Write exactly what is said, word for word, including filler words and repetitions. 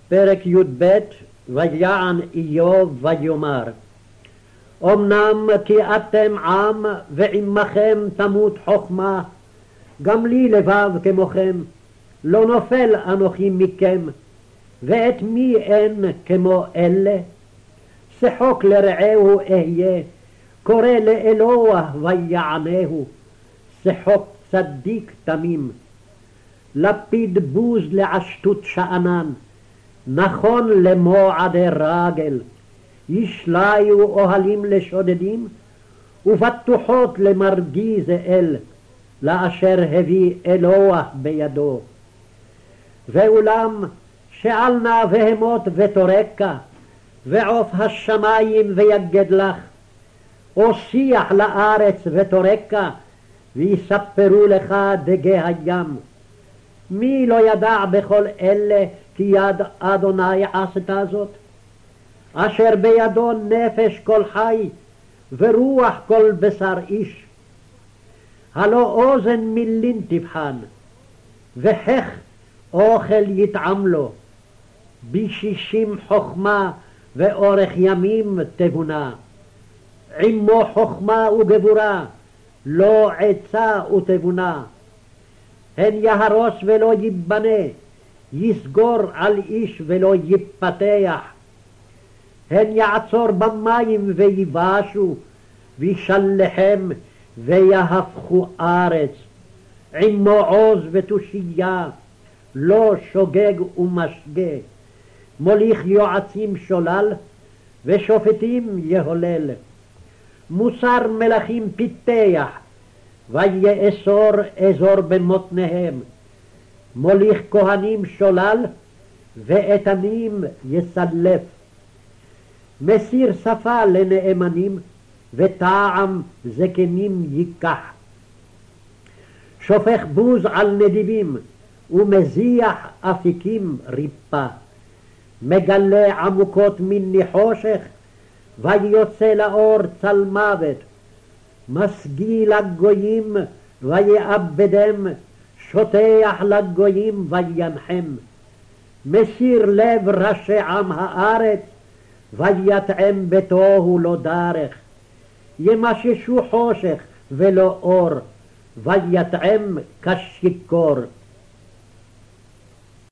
פרק י"ב. ויען איוב ויאמר, אמנם כי אתם עם ועמכם תמות חכמה, גם לי לבב כמוכם, לא נופל אנוכי מכם, ואת מי אין כמו אלה? שחוק לרעהו אהיה, קורא לאלוה ויענהו, שחוק צדיק תמים. לפיד בוז לעשתות שאנן, נכון למועדי רגל. ישליו אוהלים לשודדים, ובטוחות למרגי זאל, לאשר הביא אלוה בידו. ואולם שאל נא בהמות ותורקה, ועוף השמיים ויגד לך, או שיח לארץ ותורקה, ויספרו לך דגי הים. מי לא ידע בכל אלה כי יד אדוני עשתה זאת? אשר בידו נפש כל חי, ורוח כל בשר איש. הלא אוזן מילין תבחן, וחך אוכל יטעם לו. בשישים חכמה ואורך ימים תבונה. עמו חכמה וגבורה, לא עצה ותבונה. הן יהרוס ולא ייבנה, יסגור על איש ולא ייפתח. הן יעצור במים ויבשו, וישלחם ויהפכו ארץ. עמו עוז ותושייה, לא שוגג ומשגה. מוליך יועצים שולל, ושופטים יהולל. מוסר מלכים פיתח, ויאסור אזור במותניהם. מוליך כהנים שולל, ואיתנים יסלף. מסיר שפה לנאמנים, וטעם זקנים ייקח. שופך בוז על נדיבים, ומזיח אפיקים ריפה. מגלה עמוקות מן נחושך, ויוצא לאור צל מוות. משגיא לגויים ויאבדם, שוטח לגויים וינחם. מסיר לב ראשי עם הארץ, ויטעם בתוהו לא דרך. ימששו חושך ולא אור, ויטעם כשיכור.